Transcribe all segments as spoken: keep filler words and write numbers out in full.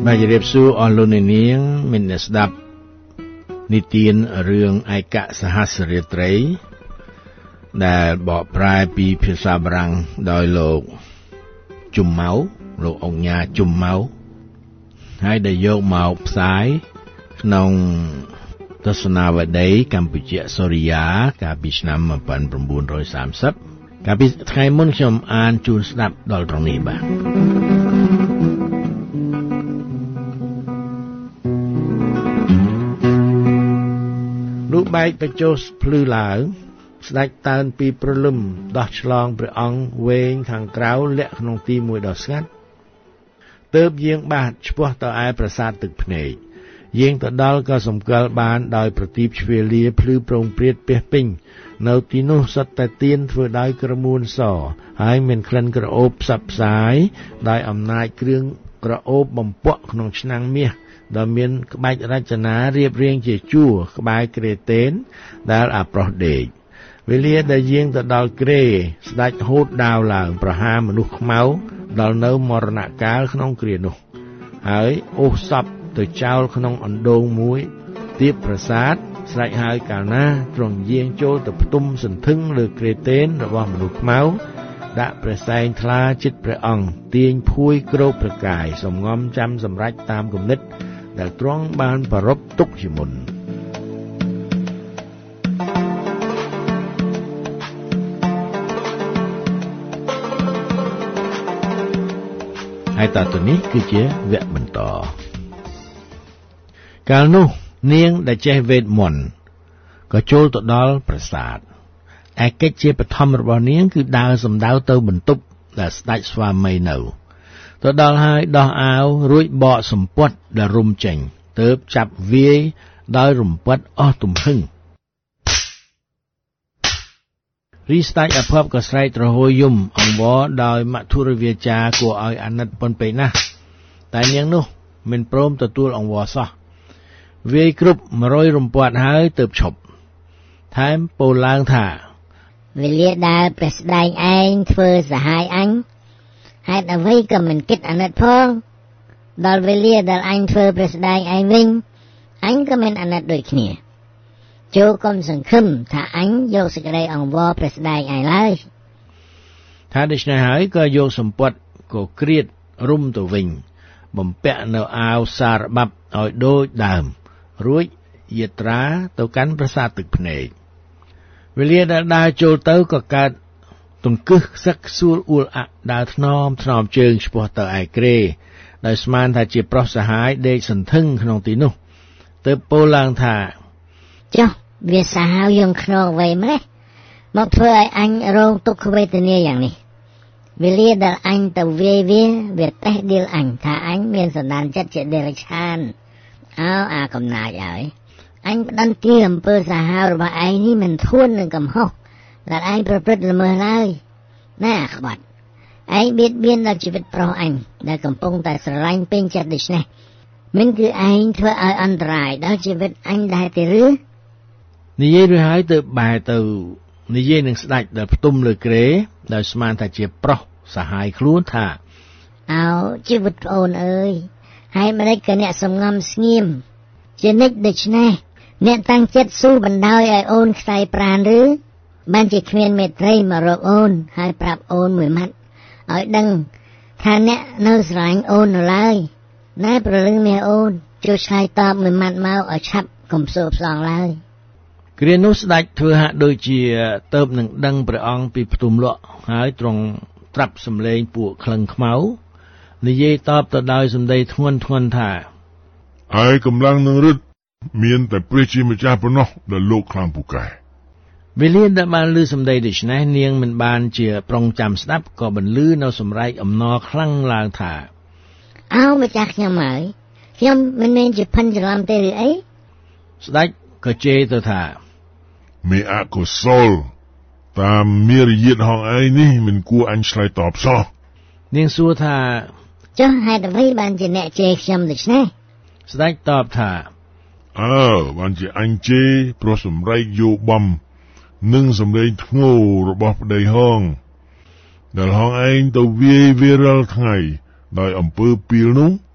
បាទជម្រាបសួរអស់លោកអ្នកនាងមានអ្នកស្ដាប់និទានរឿងឯកសហស្រាត្រីដែលបកប្រែពីភាសាបារាំងដោយលោកជុំម៉ៅលោកអង្គញាជុំម៉ៅហើយដែលយកមកផ្សាយក្នុងទស្សនាវដ្តីកម្ពុជាសូរិយាកាលពីឆ្នាំmột nghìn chín trăm ba mươiកាលពីថ្ងៃមុនខ្ញុំអានជូនស្ដាប់ដល់ត្រង់នេះបាទរូបបែកបញ្ចុះភ្លឺឡើងស្ដេចតើនពីព្រលឹមដោះឆ្លងព្រះអង្គវែងខាងក្រៅលាក់ក្នុងទីមួយដ៏ស្ងាត់ទើបយាងបាទឆ្ពោះទៅឯប្រាសាទទឹកភ្នែកយាងទៅដល់ក៏សម្គាល់បានដោយប្រទីបជ្វាលាភ្លឺប្រងព្រាតពាសពេញនៅទីនោះសុទ្ធតែទៀនធ្វើដោយក្រមួនសហើយមានក្លិនក្រអូបផ្សព្វផ្សាយដោយអំណាចគ្រឿងក្រអូបបំពក់ក្នុងឆ្នាំងមាសដែលមានក្បាច់រចនារៀបរៀងជាជួរក្បែរក្រេតេនដែលអាប្រុសដេកវេលាដែលយាងទៅដល់ក្រេស្ដេចហូតដាវឡើងប្រហារមនុស្សខ្មៅដល់នៅមរណកាលក្នុងគ្រានោះហើយអូសសពទៅចោលក្នុងអណ្ដូងមួយទៀបប្រាសាទស្រេចហើយកាលណាទ្រង់យាងចូលទៅផ្ទុំសន្ធឹងលើក្រេតេនរបស់មនុស្សខ្មៅដាក់ព្រះសែងថ្លាជិតព្រះអង្គទាញភួយក្រោបប្រកាយសំងំចាំសម្រេចតាមគំនិតដែលទ្រង់បានប្ររពទុកជាមុនហើយតទៅនេះគឺជាវគ្គបន្តកាលនោះនាងដែលចេះវេទមន្តក៏ចូលទៅដល់ប្រាសាទឯកិច្ចជាបឋមរបស់នាងគឺដើរសំដៅទៅបន្ទប់ដែលស្ដេចស្វាមីនៅទៅដល់ហើយដោះអាវរួចបកសំពត់ដែលរុំចេញទើបចាប់វាយដោយរំពេចអស់ទំហឹងរីស្ដេចអភ័ព្វក៏ស្រែកទ្រហោយំអង្វរដោយមធុរវាចាគួរឲ្យអាណិតប៉ុនពេកណាស់តែនាងនោះមិនព្រមទទួលអង្វរសោះវាយគ្រប់មួយរយរំពាត់ហើយទើបឈប់ថែមពោលឡើងថាវេលាដែលព្រះស្ដេចឯងធ្វើសហាយអញហេតុអ្វីក៏មិនគិតអាណិតផងដល់វេលាដែលអញធ្វើព្រះស្ដេចឯងវិញអញក៏មិនអាណិតដូចគ្នាចូលកុំសង្ឃឹមថាអញយកសេចក្តីអង្វរព្រះស្ដេចឯងឡើយថាដូច្នេះហើយក៏យកសម្ពត់ក៏ក្រៀតរុំទៅវិញបំពាក់នៅអាវសារបាប់ឲ្យដូចដើមរួចយាត្រាទៅកាន់ប្រាសាទទឹកភ្នែកវេលាដែលដើរចូលទៅក៏កើតទង្គឹសខ្សឹកខ្សួលអួលអាក់ដើរថ្នមថ្នមជើងឆ្ពោះទៅឯក្រេដោយស្មានថាជាប្រុសសហាយដេកសន្ធឹងក្នុងទីនោះទើបពោលឡើងថាចុះវាសាហាវយើងខ្នងអ្វីម្លេះមកធ្វើឲ្យអញរងទុក្ខវេទនាយ៉ាងនេះវេលាដែលអញទៅវាយវាវាតេះដៀលអញថាអញមានសន្តានចិត្តជាដេរឆានអើអាកំណាចហើយអញផ្ដន្ទាអំពើសាហាវរបស់ឯងនេះមិនធួននឹងកំហុសដែលឯងប្រព្រឹត្តល្មើសឡើយណាក្បត់ឯងបៀតបៀនដល់ជីវិតប្រុសអញដែលកំពុងតែស្រឡាញ់ពេញចិត្តដូច្នេះមិនគឺឯងធ្វើឲ្យអន្តរាយដល់ជីវិតអញដែរទេឬនិយាយរួចហើយទៅបែរទៅនិយាយនឹងស្ដេចដែលផ្ទុំលើក្រេដោយស្មានថាជាប្រុសសហាយខ្លួនថាអោជីវិតប្អូនអើយហើយម្ដេចក៏អ្នកសំងំស្ងៀមជានិច្ចដូច្នេះអ្នកតាំងចិត្តស៊ូបណ្ដោយឲ្យអូនខ្សែប្រានឬបានជាគ្មានមេត្រីមករកអូនហើយប្រាប់អូនមួយម៉ាត់ឲ្យដឹងថាអ្នកនៅស្រឡាញ់អូននៅឡើយណែប្រលឹងមាសអូនជួយឆ្លើយតបមួយម៉ាត់មកឲ្យឆាប់កុំសូរផ្សងឡើយគ្រានោះស្ដេចធ្វើហាក់ដូចជាទៅនឹងដឹងព្រះអង្គពីផ្ទុំលក់ហើយទ្រង់ត្រាប់សម្លេងពួកក្លិងខ្មៅនិយាយតបទៅដោយសម្ដីធ្ងន់ធ្ងរថាឯកម្លាំងនឹងរឹតមានតែព្រះជាម្ចាស់ប៉ុណ្ណោះដែលលោកខ្លាំងពូកែវេលាដែលបានឮសម្ដីដូច្នេះនាងមិនបានជាប្រុងចាំស្ដាប់ក៏បន្លឺនៅសម្រែកអំណរខ្លាំងឡើងថាអោម្ចាស់ខ្ញុំហើយខ្ញុំមិនមែនជាផិនច្រឡំទេឬអីស្ដេចក៏ជេរទៅថាមេអកុសលតាមមារយាទហងឯងនេះមិនគួរអញឆ្លើយតបសោះនាងសួរថាចុះហេតុអ្វីបានជាអ្នកជេរខ្ញុំដូច្នេះស្ដេចតបថាអើបានជាអញជេរព្រោះសម្រែកយោបំនិងសម្លេងធ្ងោរបស់ប្តីហងដែលហងឯងទៅវាយវារាល់ថ្ងៃដោយអំពើពីលនោះ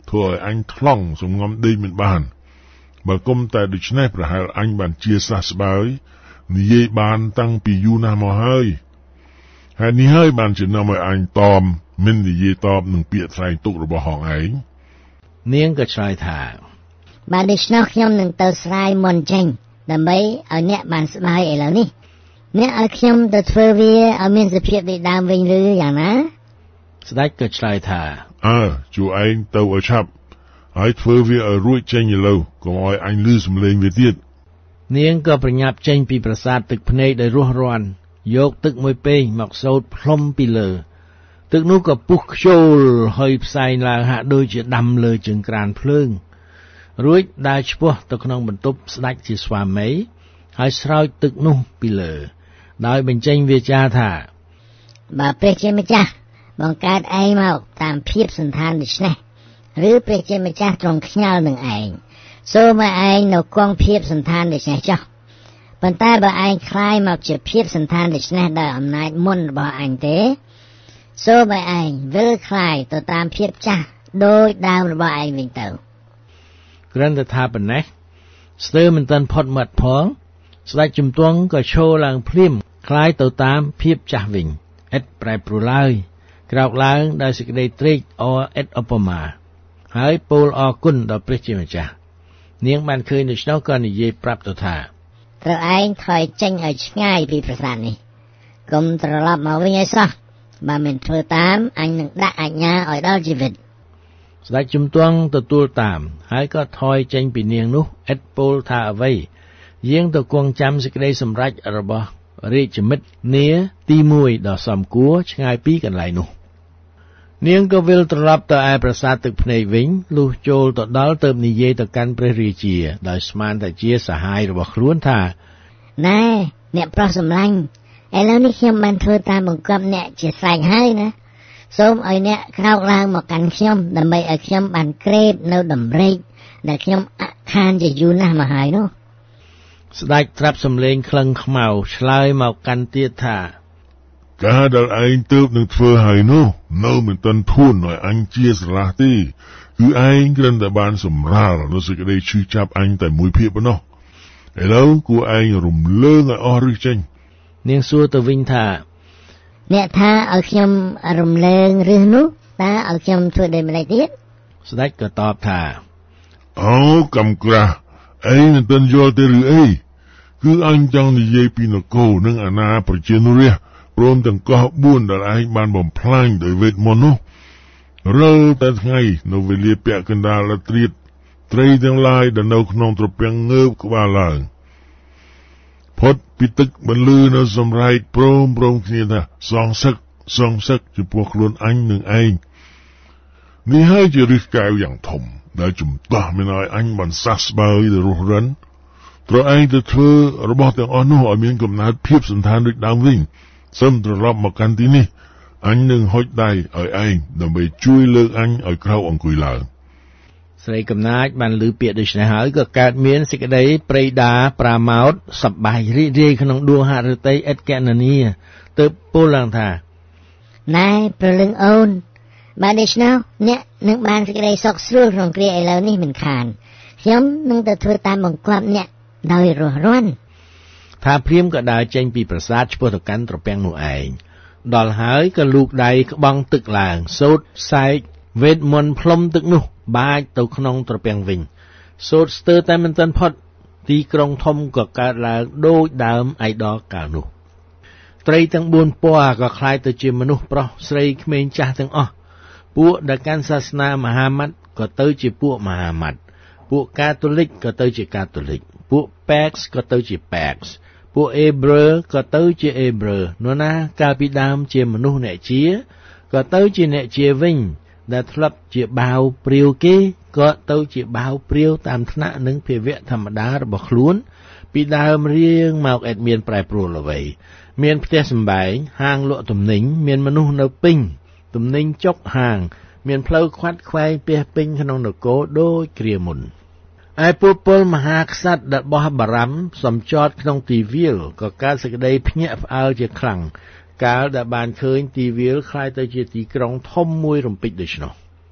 ធ្វើឲ្យអញថ្លង់សំងំដេកមិនបានបើគុំតែដូច្នេះប្រហែលអញបានជាសះស្បើយនិយាយបានតាំងពីយូរណាស់មកហើយហើយនេះហើយបានជានាំឲ្យអញតមមិននិយាយតបនឹងពាក្យថ្លែងទុករបស់ហងឯងនាងក៏ឆ្លើយថាបាទដូច្នោះខ្ញុំនឹងទៅស្រាយមុនចេញដើម្បីឲ្យអ្នកបានស្បាយឥឡូវនេះអ្នកឲ្យខ្ញុំទៅធ្វើវាឲ្យមានសភាពដូចដើមវិញឬយ៉ាងណាស្ដេចក៏ឆ្លើយថាអើជួឯងទៅឲ្យឆាប់ហើយធ្វើវាឲ្យរួចចេញឥឡូវកុំឲ្យអញឮសំឡេងវាទៀតនាងក៏ប្រញាប់ចេញពីប្រាសាទទឹកភ្នែកដោយរស់រាន់យកទឹកមួយពេងមកសោតផ្លុំពីលើទឹកនោះក៏ពុះខ្ជូលហើយផ្សែងឡើងហាក់ដូចជាដាំលើជើងក្រានភ្លើងរួចដើរឆ្ពោះទៅក្នុងបន្ទប់ស្ដេចជាស្វាមីហើយស្រោចទឹកនោះពីលើដោយបញ្ចេញវាចាថាបើព្រះជាម្ចាស់បង្កើតឯងមកតាមភាពសន្តានដូច្នេះឬព្រះជាម្ចាស់ទ្រង់ខ្ញាល់នឹងឯងសូមឲ្យឯងនៅគង់ភាពសន្តានដូច្នេះចុះប៉ុន្តែបើឯងคล้ายមកជាភាពសន្តានដូច្នេះដោយអំណាចមុនរបស់អញទេសូមឲ្យឯងវិលคล้ายទៅតាមភាពចាស់ដោយដើមរបស់ឯងវិញទៅគ្រាន់តែថាប៉ុណ្ណេះស្ទើរមិនទាន់ផុតមាត់ផងស្ដេចជំទង់ក៏ឈរឡើងភ្លាមคล้ายទៅតាមភាពចាស់វិញឥតប្រែប្រួលឡើយក្រោកឡើងដោយសេចក្តីត្រេកអរឥតឧបមាហើយពោលអរគុណដល់ព្រះជាម្ចាស់នាងបានឃើញដូច្នោះក៏និយាយប្រាប់ទៅថាត្រូវឯងថយចេញឲ្យឆ្ងាយពីប្រាសាទនេះកុំត្រឡប់មកវិញឲ្យសោះបើមិនធ្វើតាមអញនឹងដាក់អាជ្ញាឲ្យដល់ជីវិតស្ដេចជំទង់ទទួលតាមហើយក៏ថយចេញពីនាងនោះឥតពោលថាអ្វីយាងទៅគង់ចាំសេចក្តីសម្រេចរបស់រាជមិត្តនាទីមួយដ៏សមគួរឆ្ងាយពីកន្លែងនោះនាងក៏វិលត្រឡប់ទៅឯប្រាសាទទឹកភ្នែកវិញលុះចូលទៅដល់ទើបនិយាយទៅកាន់ព្រះរាជាដោយស្មានតែជាសហាយរបស់ខ្លួនថាណែអ្នកប្រុសសម្លាញ់ឥឡូវនេះខ្ញុំបានធ្វើតាមបង្គាប់អ្នកជាស្រេចហើយណាសូមឲ្យអ្នកក្រោកឡើងមកកាន់ខ្ញុំដើម្បីឲ្យខ្ញុំបានក្រេបនៅដំណេកដែលខ្ញុំអខានជាយូរណាស់មកហើយនោះស្ដេចត្រាប់សំឡេងក្លឹងខ្មៅឆ្លើយមកកាន់ទៀតថាការដែលឯងទើបនឹងធ្វើហើយនោះនៅមិនទាន់ធួនឲ្យអញជាស្រឡះទេគឺឯងគ្រាន់តែបានសម្រាលនៅសេចក្តីឈឺចាប់អញតែមួយភាគប៉ុណ្ណោះឥឡូវគួរឯងរំលើងឲ្យអស់ឫសចេញនាងសួរទៅវិញថាអ្នកថាឲ្យខ្ញុំរំលើងឫសនោះតើឲ្យខ្ញុំធ្វើដូចម្តេចទៀតស្ដេចក៏តបថាអូកំក្រាស់ឯងមិនទាន់យល់ទេឬអីគឺអញចង់និយាយពីនគរនិងអាណាប្រជានុរាស្ត្រព្រមទាំងកោះបួនដែលឯងបានបំផ្លាញដោយវេទមន្តនោះរើតែថ្ងៃនៅវេលាពាក់កណ្ដាលរាត្រីត្រីទាំងឡាយដែលនៅក្នុងត្រពាំងងើបក្បាលឡើងផុតពីទឹកបន្លឺនៅសម្រែកព្រមព្រមគ្នាថាសងសឹកសងសឹកចំពោះខ្លួនអញនិងឯងនេះហើយជាឫសកែវយ៉ាងធំដែលជំទាស់មិនឲ្យអញបានសះស្បើយទៅរស់រិនត្រូវឯងទៅធ្វើរបស់ទាំងអស់នោះឲ្យមានកំណើតភាពសន្តានដូចដើមវិញសូមត្រឡប់មកកាន់ទីនេះអញនឹងហុចដៃឲ្យឯងដើម្បីជួយលើកអញឲ្យក្រោកអង្គុយឡើងស្រីកំណាចបានឮពាក្យដូច្នេះហើយក៏កើតមានសេចក្តីព្រៃដាប្រាម៉ោតសប្បាយរីករាយក្នុងដួងហឫទ័យឥតកណនាទើបពោលឡើងថាណែប្រលឹងអូនបើដូច្នោះអ្នកនឹងបានសេចក្តីសុខស្រួលក្នុងគ្រាឥឡូវនេះមិនខានខ្ញុំនឹងទៅធ្វើតាមបង្គាប់អ្នកដោយរស់រាន់ថាព្រាហ្មណ៍ក៏ដើរចេញពីប្រាសាទឆ្ពោះទៅកាន់ត្រពាំងនោះឯងដល់ហើយក៏លូកដៃក្បង់ទឹកឡើងសូត្រសែកវេទមន្តផ្លុំទឹកនោះបាចទៅក្នុងត្រពាំងវិញសូត្រស្ទើរតែមិនទាន់ផុតទីក្រុងធំក៏កើតឡើងដូចដើមឯដលកាលនោះត្រីទាំងបួនពណ៌ក៏คล้ายទៅជាមនុស្សប្រុសស្រីក្មេងចាស់ទាំងអស់ពួកដែលកាន់សាសនាមហាម៉ាត់ក៏ទៅជាពួកមហាម៉ាត់ពួកកាតូលិកក៏ទៅជាកាតូលិកពួកប៉ែកក៏ទៅជាប៉ែកពួកអេប្រឺក៏ទៅជាអេប្រឺនរណាកាលពីដើមជាមនុស្សអ្នកជាក៏ទៅជាអ្នកជាវិញដែលធ្លាប់ជាបាវព្រាវគេក៏ទៅជាបាវព្រាវតាមឋានៈនិងភាវៈធម្មតារបស់ខ្លួនពីដើមរៀងមកឥតមានប្រែប្រួលអ្វីមានផ្ទះសម្បែងហាងលក់ទំនិញមានមនុស្សនៅពេញទំនិញចុកហាងមានផ្លូវខ្វាត់ខ្វែងពាសពេញក្នុងនគរដូចគ្រាមុនឯពួកពលមហាក្សត្រដែលបោះបារម្ភសំចតក្នុងទីវាលក៏កើតសេចក្តីភ្ញាក់ផ្អើលជាខ្លាំងកាលដែលបានឃើញទីវាលคล้ายទៅជាទីក្រុងធំមួយរំពេចដូច្នោះ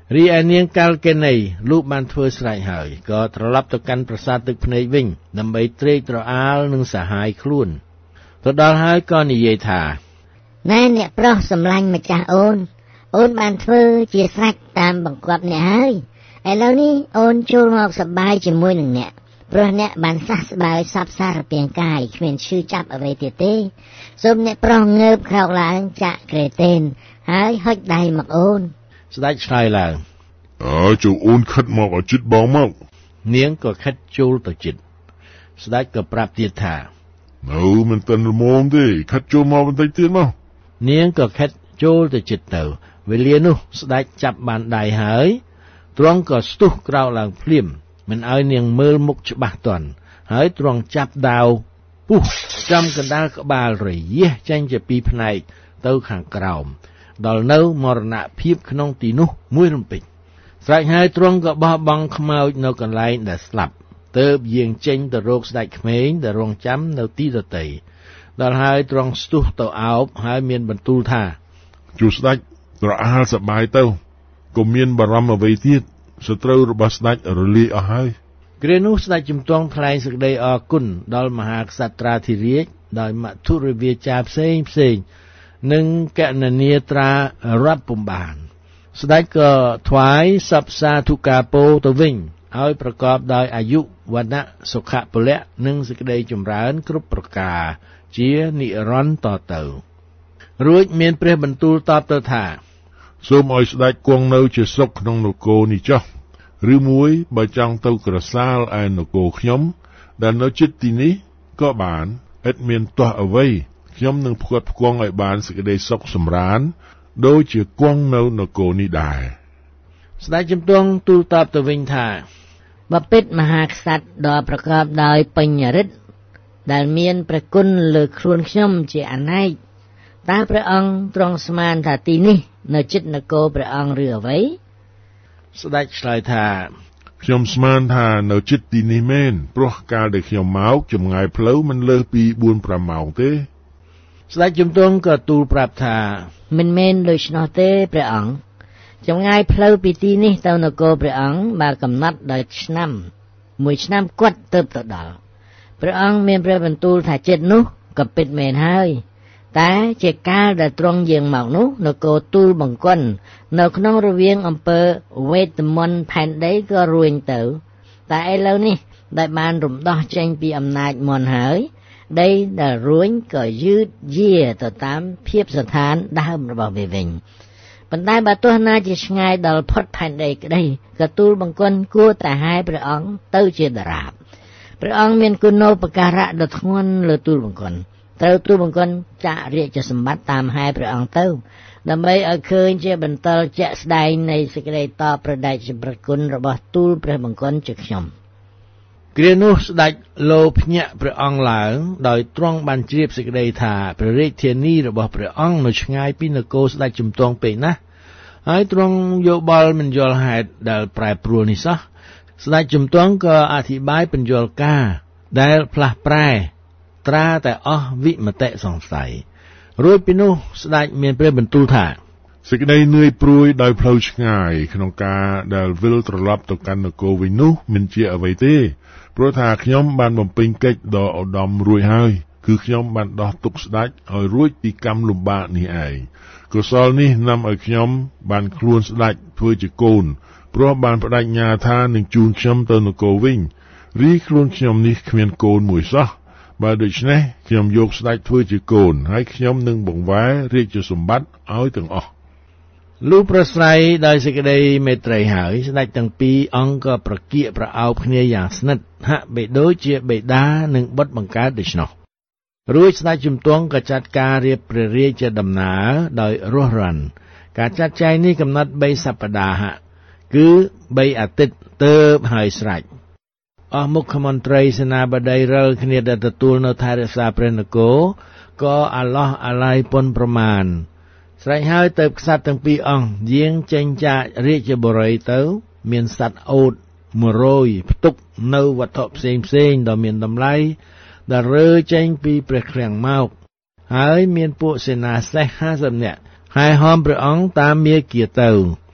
រីឯនាងកាល់កេនីលូកបានធ្វើស្រេចហើយក៏ត្រឡប់ទៅកាន់ប្រាសាទទឹកភ្នែកវិញដើម្បីត្រេកត្រអាលនឹងសហាយខ្លួនទៅដល់ហើយក៏និយាយថាណែអ្នកប្រុសសម្លាញ់ម្ចាស់អូនអូនបានធ្វើជាស្រេចតាមបង្គាប់អ្នកហើយឥឡូវនេះអូនចូលមកសប្បាយជាមួយនឹងអ្នកព្រោះអ្នកបានសះស្បើយសពសារពាង្គកាយគ្មានឈឺចាប់អ្វីទៀតទេសូមអ្នកប្រុសងើបក្រោកឡើងចាក់ក្រេតេនហើយហុចដៃមកអូនស្ដេចឆ្លើយឡើងអើចូលអូនខិតមកឲ្យជិតបងមកនាងក៏ខិតចូលទៅជិតស្ដេចក៏ប្រាប់ទៀតថានៅមិនទាន់រមងទេខិតចូលមកបន្តិចទៀតមកនាងក៏ខិតចូលទៅជិតទៅវេលានោះស្ដេចចាប់បានដៃហើយទ្រង់ក៏ស្ទុះក្រោកឡើងភ្លាមមិនឲ្យនាងមើលមុខច្បាស់ទាន់ហើយទ្រង់ចាប់ដាវពុះចំកណ្ដាលក្បាលរយះចេញជាពីរផ្នែកទៅខាងក្រោមដល់នៅមរណភាពក្នុងទីនោះមួយរំពេចស្រេចហើយទ្រង់ក៏បោះបង់ខ្មោចនៅកន្លែងដែលស្លាប់ទើបយាងចេញទៅរកស្ដេចក្មេងដែលរងចាំនៅទីដទៃដល់ហើយទ្រង់ស្ទុះទៅអោបហើយមានបន្ទូលថាជួស្ដេចត្រអាលសប្បាយទៅកុំមានបារម្ភអ្វីទៀតសត្រូវរបស់ស្ដេចរលាយអស់ហើយគ្រានោះស្ដេចជំទង់ថ្លែងសេចក្តីអរគុណដល់មហាក្សត្រាធិរាជដោយមធុរវាចាផ្សេងផ្សេងនិងកណនាត្រារាប់ពុំបានស្ដេចក៏ថ្វាយសព្វសាធុការពោទៅវិញឲ្យប្រកបដោយអាយុវណ្ណៈសុខៈពលៈនិងសេចក្តីចម្រើនគ្រប់ប្រការជានិរន្តរ៍តទៅរួចមានព្រះបន្ទូលតបទៅថាសូមឲ្យស្ដេចគង់នៅជាសុខក្នុងនគរនេះចុះឬមួយបើចង់ទៅក្រសាលឯនគរខ្ញុំដែលនៅជិតទីនេះក៏បានឥតមានទាស់អ្វីខ្ញុំនឹងផ្គត់ផ្គង់ឲ្យបានសេចក្តីសុខសម្រានដូចជាគង់នៅនគរនេះដែរស្ដេចជំទង់ទូលតបទៅវិញថាបពិតមហាក្សត្រដ៏ប្រកបដោយបញ្ញរិទ្ធដែលមានព្រះគុណលើខ្លួនខ្ញុំជាអនេកតើព្រះអង្គទ្រង់ស្មានថាទីនេះនៅជិតនគរព្រះអង្គឬអ្វីស្ដេចឆ្លើយថាខ្ញុំស្មានថានៅជិតទីនេះមែនព្រោះកាលដែលខ្ញុំមកចម្ងាយផ្លូវមិនលើសពីបួនប្រាំម៉ោងទេស្ដេចជំទង់ក៏ទូលប្រាប់ថាមិនមែនដូច្នោះទេព្រះអង្គចម្ងាយផ្លូវពីទីនេះទៅនគរព្រះអង្គបានកំណត់ដោយឆ្នាំមួយឆ្នាំគាត់ទៅទៅដល់ព្រះអង្គមានព្រះបន្ទូលថាចិត្តនោះក៏ពិតមែនហើយតែជាកាលដែលទ្រង់យាងមកនោះនគរទូលបង្គន់នៅក្នុងរវាងអំពើវេទមន្តផែនដីក៏រួញទៅតែឥឡូវនេះដែលបានរំដោះចេញពីអំណាចមន្តហើយដីដែលរួញក៏យឺតយាទៅតាមភាពស្ថានដើមរបស់វាវិញប៉ុន្តែបើទោះណាជាឆ្ងាយដល់ផុតផែនដីក្តីក៏ទូលបង្គន់គួរតែហែព្រះអង្គទៅជាដរាបព្រះអង្គមានគុណូបការៈដ៏ធ្ងន់លើទូលបង្គន់ត្រូវទូលបង្គន់ចាក់រាជសម្បត្តិតាមហែព្រះអង្គទៅដើម្បីឲ្យឃើញជាបន្ទាល់ជាក់ស្ដែងនៃសេចក្តីតបប្រដេជប្រគុណរបស់ទូលព្រះបង្គន់ជាខ្ញុំគ្រានោះស្ដេចលោភ្ញាក់ព្រះអង្គឡើងដោយទ្រង់បានជ្រាបសេចក្តីថាព្រះរាជធានីរបស់ព្រះអង្គនៅឆ្ងាយពីនគរស្ដេចជំទង់ពេកណាស់ហើយទ្រង់យោបល់មិនយល់ហេតុដែលប្រែប្រួលនេះសោះស្ដេចជំទង់ក៏អធិប្បាយបញ្យល់ការដែលផ្លាស់ប្រែត្រាតែអស់វិមតិសង្ស័យរួចពីនោះស្ដេចមានព្រះបន្ទូលថាសេចក្តីនឿយព្រួយដោយផ្លូវឆ្ងាយក្នុងការដែលវិលត្រឡប់ទៅកាន់នគរវិញនោះមិនជាអ្វីទេព្រោះថាខ្ញុំបានបំពេញកិច្ចដ៏ឧត្តមរួចហើយគឺខ្ញុំបានដោះទុកស្ដេចឲ្យរួចពីកម្មលំបាកនេះឯងកុសលនេះនាំឲ្យខ្ញុំបានខ្លួនស្ដេចធ្វើជាកូនព្រោះបានបដិញ្ញាថានឹងជូនខ្ញុំទៅនគរវិញរីខ្លួនខ្ញុំនេះគ្មានកូនមួយសោះបើដូច្នេះខ្ញុំយកស្ដេចធ្វើជាកូនហើយខ្ញុំនឹងបង្វែររាជសម្បត្តិឲ្យទាំងអស់លុះប្រស្រ័យដោយសេចក្តីមេត្រីហើយស្ដេចទាំងពីរអង្គក៏ប្រគៀកប្រអោបគ្នាយ៉ាងស្និទ្ធហាក់បីដូចជាបិតានិងបុត្របង្កើតដូច្នោះរួចស្ដេចជំទង់ក៏ចាត់ការរៀបព្រះរាជដំណើរដោយរស់រានការចាត់ចែងនេះកំណត់បីសប្តាហ៍គឺបីអាទិត្យទើបហើយស្រេចអស់មុខមន្ត្រីសេនាបតីរិលគ្នាដែលទទួលនៅថែរក្សាព្រះនគរក៏អាឡោះអាល័យពន់ប្រមាណស្រេចហើយទៅក្សត្រទាំងពីរអង្គយាងចេញចាករាជបុរីទៅមានសត្វអូតមួយរយផ្ទុកនៅវត្ថុផ្សេងផ្សេងដ៏មានតម្លៃដែលរើចេញពីព្រះឃ្លាំងមកហើយមានពួកសេនាសេះហាសិបនាក់ហែហោមព្រះអង្គតាមមាគ៌ាទៅ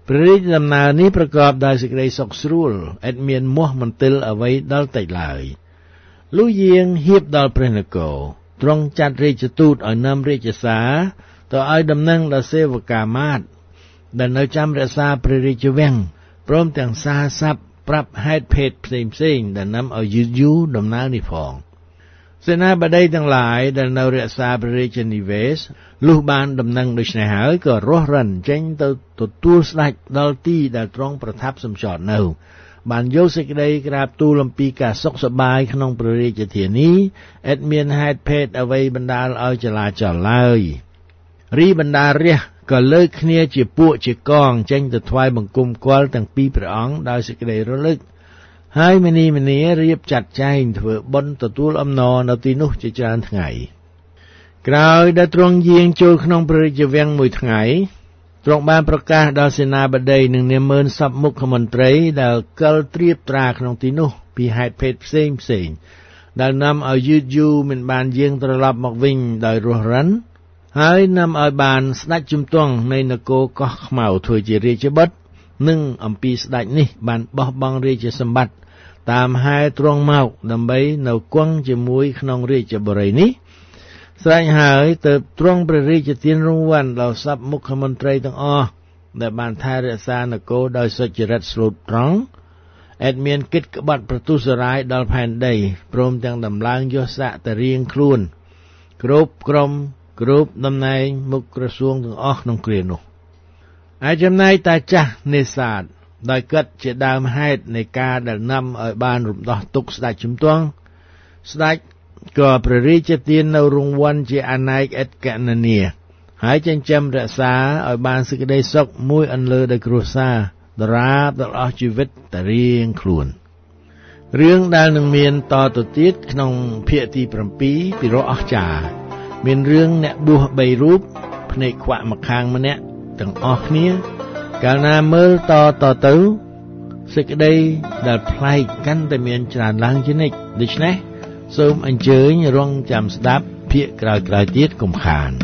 ព្រះរាជដំណើរនេះប្រកបដោយសេចក្តីសុខស្រួលឥតមានមាស់មន្ទិលអ្វីដល់តិចឡើយលុះយាងហៀបដល់ព្រះនគរទ្រង់ចាត់រាជទូតឲ្យនាំរាជសារទៅឲ្យដំណឹងដល់សេវកាមាត្រដែលនៅចាំរក្សាព្រះរាជវាំងព្រមទាំងសារស័ព្ទប្រាប់ហេតុភេទផ្សេងផ្សេងដែលនាំឲ្យយឺតយូរដំណើរនេះផងសេនាបតីទាំងឡាយដែលនៅរក្សាព្រះរាជនិវេសលុះបានដំណឹងដូច្នេះហើយក៏រស់រិនចេញទៅទទួលស្ដេចដល់ទីដែលទ្រង់ប្រថាប់សម្ចតនៅបានយកសេចក្តីក្រាបទូលអំពីការសុខសប្បាយក្នុងព្រះរាជធានីឥតមានហេតុភេទអ្វីបណ្ដាលឲ្យចលាចលឡើយរីបណ្ដារាស្ត្រក៏លើកគ្នាជាពួកជាកងចេញទៅថ្វាយបង្គំគាល់ទាំងពីរព្រះអង្គដោយសេចក្តីរលឹកហើយមនីមនីរៀបចាត់ចែងធ្វើបុណ្យទទួលអំណរនៅទីនោះជាច្រើនថ្ងៃក្រោយដែលទ្រង់យាងចូលក្នុងព្រះរាជវាំងមួយថ្ងៃទ្រង់បានប្រកាសដល់សេនាបតីនិងនាម៉ឺនសព្វមុខមន្ត្រីដែលកិលត្រៀបត្រាក្នុងទីនោះពីហេតុភេទផ្សេងផ្សេងដែលនាំឲ្យយឺតយូរមិនបានយាងត្រឡប់មកវិញដោយរស់រិនហើយនាំឲ្យបានស្ដេចជំទង់នៃនគរកោះខ្មៅធ្វើជារាជបុត្រនិងអំពីស្ដេចនេះបានបោះបង់រាជសម្បត្តិតាមហេតុទ្រង់មកដើម្បីនៅគង់ជាមួយក្នុងរាជបុរីនេះស្រេចហើយទើបទ្រង់ព្រះរាជទានរង្វាន់ដល់សព្វមុខមន្ត្រីទាំងអស់ដែលបានថែរក្សានគរដោយសុចរិតស្លូតត្រង់ឥតមានកិច្ចក្បត់ប្រទុសរាយដល់ផែនដីព្រមទាំងដំឡើងយស័ក្តិទៅរៀងខ្លួនគ្រប់ក្រុមគ្រប់តំណែងមុខក្រសួងទាំងអស់ក្នុងគ្រានោះឯចំណែកតាចាស់នេសាទដោយគិតជាដើមហេតុនៃការដែលនាំឲ្យបានរំដោះទុក្ខស្ដេចជំទង់ស្ដេចក៏ព្រះរាជទាននៅរង្វាន់ជាអនេកឥតកណនាហើយចិញ្ចឹមរក្សាឲ្យបានសេចក្តីសុខមួយអន្លើដោយគ្រួសារដរាបដល់អស់ជីវិតតែរៀងខ្លួនរឿងដែលនឹងមានតទៅទៀតក្នុងភាគទី7ពីរោះអស្ចារ្យមានរឿងអ្នកបួសបីរូបភ្នែកខ្វាក់ម្ខាងម្នាក់ទាំងអស់គ្នាកាលណាមើលតតទៅសេចក្តីដែលប្លែកកាន់តែមានច្រើនឡើងជានិច្ចដូច្នេះសូមអញ្ជើញរងចាំស្ដាប់ភាគក្រោយៗទៀតកុំខាន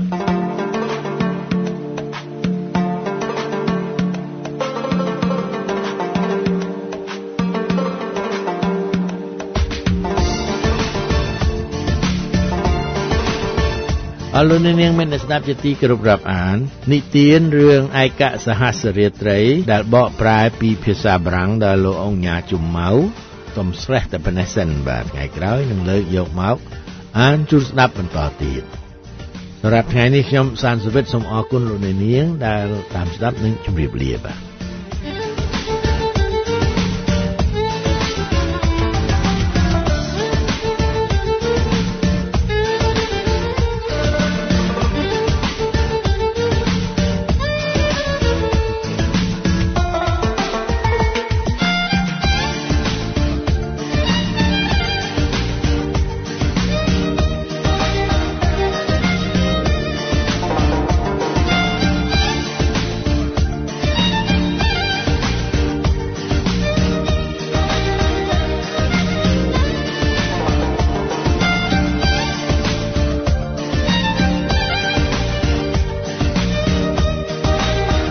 អរលោកអ្នកនាងមានស្ដាប់ជាទីគោរពរាប់អាននិទានរឿងឯកសហស្រាត្រីដែលបកប្រែពីភាសាបារាំងដោយលោកអង្គញាជុំម៉ៅសូមស្រេះតែប៉ុណ្ណេះសិនបាទថ្ងៃក្រោយនឹងលើកយកមកអានជូនស្ដាប់បន្តទៀតសម្រាប់ថ្ងៃនេះខ្ញុំសានសុវិតសូមអរគុណលោកអ្នកនាងដែលតាមស្ដាប់និងជម្រាបលាបាទ